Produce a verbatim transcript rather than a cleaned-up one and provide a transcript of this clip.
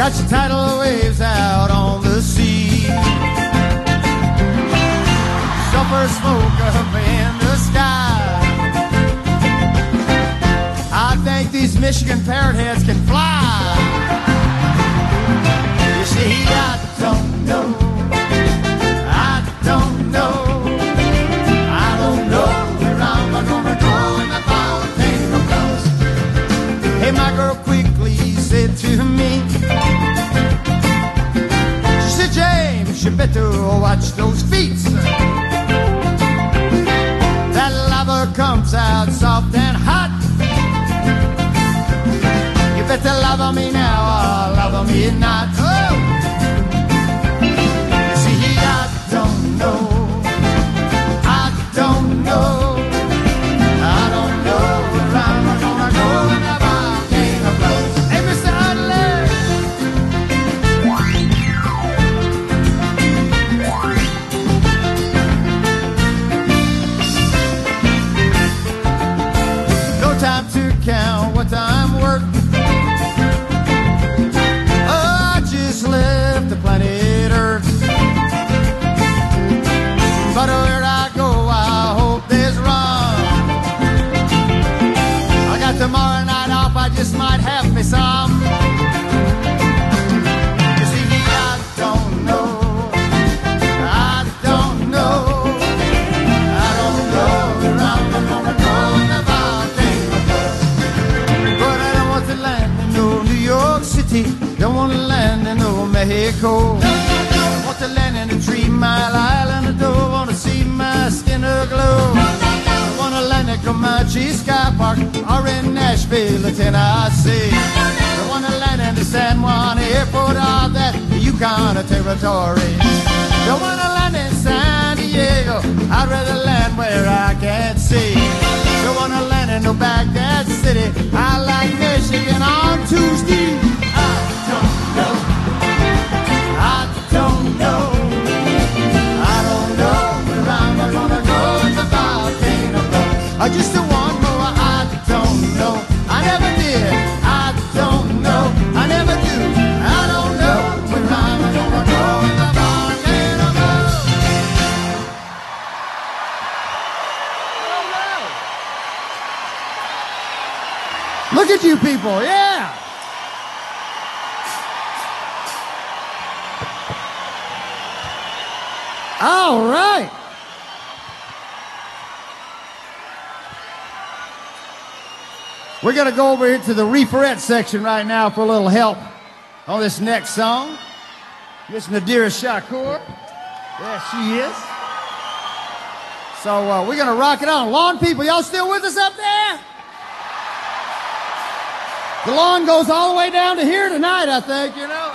Watch the tidal waves out on the sea. Sulfur smoke up in the sky. I think these Michigan parrot heads can fly. You see, I don't know. I don't know. I don't know where I'm gonna go when the volcano blows. Hey, my girl quickly said to me, she said, James, you better watch those feet. That lava comes out soft and hot. You better love me now or love me not. Oh. See, I don't know. I don't know. I don't know where I'm gonna go when the volcano blows. Hey, Mister Adler. No time to count what I'm worth. Oh, I just left the planet Earth. But where I go, I hope there's rum. I got tomorrow night off, I just might have me some. You see, I don't know. I don't know. I don't know where I'm gonna go when the volcano blows. But I don't want to land in no New York City. Don't want to land in no Mexico. I want to land in a Three Mile Island. I don't want to see my skin aglow. I want to land at Comanche Sky Park or in Nashville, Tennessee. I want to land in the San Juan Airport or that Yukon territory. Don't want to land in San Diego. I'd rather land where I can't see. Don't want to land in no Baghdad City. I like Michigan on Tuesday. I don't know. I don't know. I don't know where I'm gonna go when the volcano blows. I just don't want more. I don't know. I never did. I don't know. I never do. I don't know where I'm gonna go when the volcano blows. Look at you people, yeah! All right. We're going to go over here to the referette section right now for a little help on this next song. Miss Nadira Shakur. There she is. So uh, we're going to rock it on. Lawn people, y'all still with us up there? The lawn goes all the way down to here tonight, I think, you know.